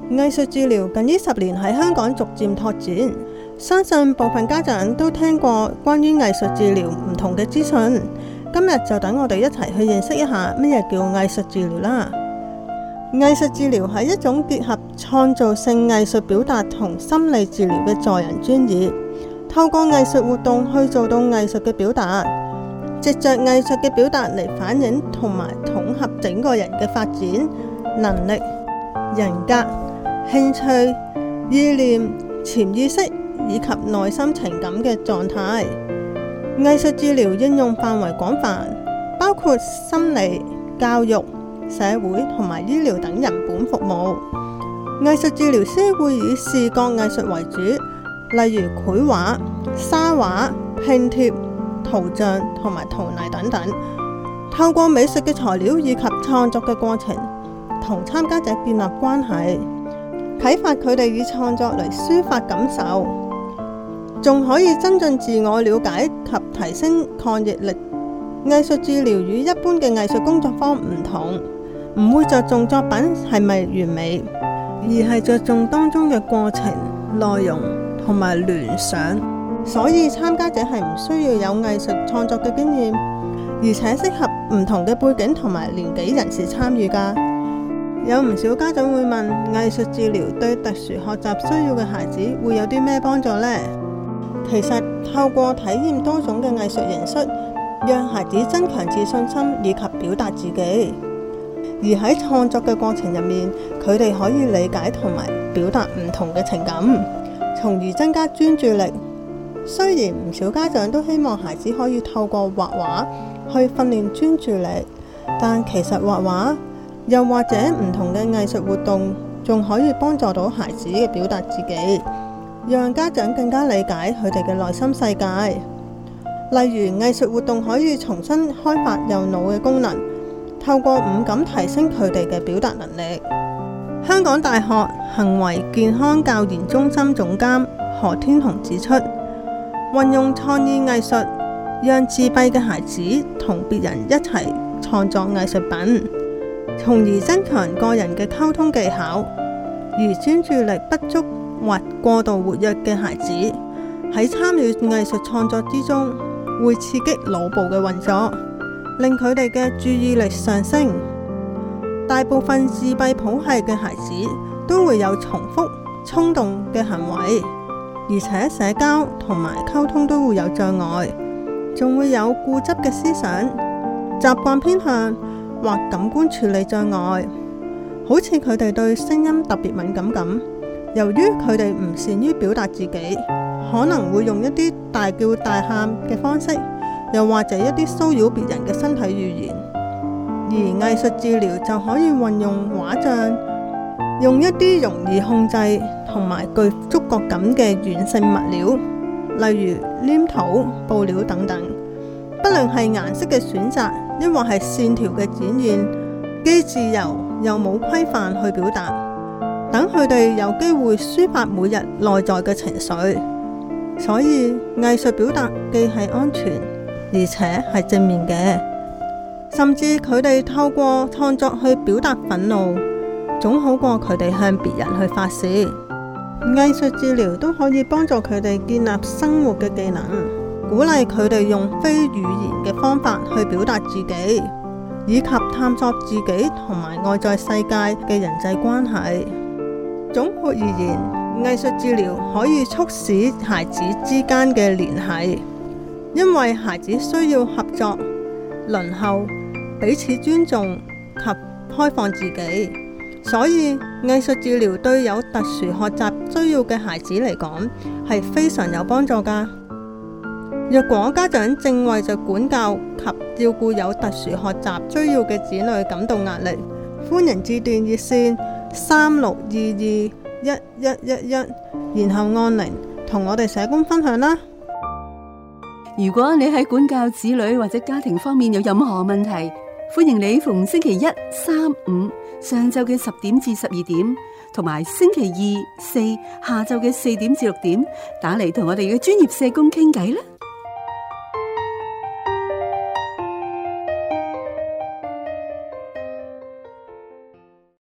藝術治療近呢10年喺香港逐漸拓展，相信部分家長都聽過關於藝術治療唔同嘅資訊。今日就等我哋一齊去認識一下乜嘢叫藝術治療啦。藝術治療係一種結合創造性藝術表達同心理治療嘅助人專業，透過藝術活動去做到藝術嘅表達，藉着藝術嘅表達嚟反映同埋統合整個人嘅發展能力、人格、興趣、意念、潛意識以及內心情感嘅狀態。藝術治療應用範圍廣泛，包括心理、教育、社會同埋醫療等人本服務。藝術治療師會以視覺藝術為主，例如繪畫、沙畫、拼貼、圖像同埋陶泥等等，透過美術嘅材料以及創作嘅過程，同參加者建立關係，啟發佢哋以創作嚟抒發感受，仲可以增進自我了解及提升抗逆力。藝術治療與一般嘅藝術工作坊唔同，唔會着重作品係咪完美，而係着重當中嘅過程、內容同埋聯想。所以參加者係唔需要有藝術創作嘅經驗，而且適合唔同嘅背景同埋年紀人士參與㗎。有唔少家長會問，藝術治療對特殊學習需要嘅孩子會有啲咩幫助呢？其實透過體驗多種嘅藝術形式，讓孩子增強自信心以及表達自己。而喺創作嘅過程入面，佢哋可以理解同埋表達唔同嘅情感，從而增加專注力。雖然唔少家長都希望孩子可以透過畫畫去訓練專注力，但其實畫畫又或者唔同嘅藝術活動仲可以幫助到孩子嘅表達自己，讓家長更加理解佢哋嘅內心世界。例如藝術活動可以重新開發右腦嘅功能，透過五感提升佢哋嘅表達能力。香港大學行為健康教研中心總監何天虹指出，運用創意藝術，讓自閉嘅孩子同別人一齊創作藝術品，從而增強個人嘅溝通技巧。而專注力不足或過度活躍嘅孩子喺參與藝術創作之中，會刺激腦部嘅運作，令佢哋嘅注意力上升。大部分自閉譜系嘅孩子都會有重複衝動嘅行為，而且社交同埋溝通都會有障礙，仲會有固執嘅思想、習慣偏向或感官處理障礙。好似佢哋對聲音特別敏感咁，由於佢哋唔善於表達自己，可能會用一啲大叫大喊嘅方式，又或者一啲騷擾別人嘅身體語言。而藝術治療就可以運用畫像，用一啲容易控制同埋具觸覺感嘅軟性物料，例如黏土、布料等等，不論係顏色嘅選擇，抑或係線條嘅展現，既自由又冇規範去表達，等佢哋有機會抒發每日內在嘅情緒。所以藝術表達既係安全，而且係正面嘅。甚至佢哋透過創作去表達憤怒，總好過佢哋向別人去發泄。藝術治療都可以幫助佢哋建立生活嘅技能，鼓勵佢哋用非語言嘅方法去表達自己，以及探索自己同埋外在世界嘅人際關係。總括而言，藝術治療可以促使孩子之間嘅聯繫，因為孩子需要合作、輪候、彼此尊重及開放自己，所以藝術治療對有特殊學習需要嘅孩子嚟講係非常有幫助㗎。若果家長正為着管教及照顧有特殊學習需要嘅子女感到壓力，歡迎致電熱線36221111，然後按鈴同我哋社工分享啦。 如果你喺管教子女或者家庭方面有任何問題，歡迎你逢星期一、三、五上晝嘅10點至12點，同埋星期二、四下晝嘅4點至6點打嚟同我哋嘅專業社工傾偈啦。